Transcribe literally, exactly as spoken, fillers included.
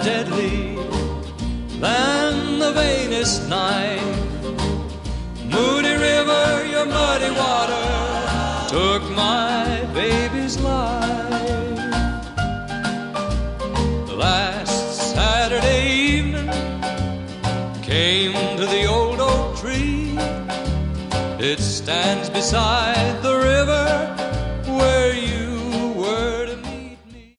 deadly than the vainest knife. Moody River, your muddy water took my baby's life. Last Saturday evening came to the old oak tree. It stands beside the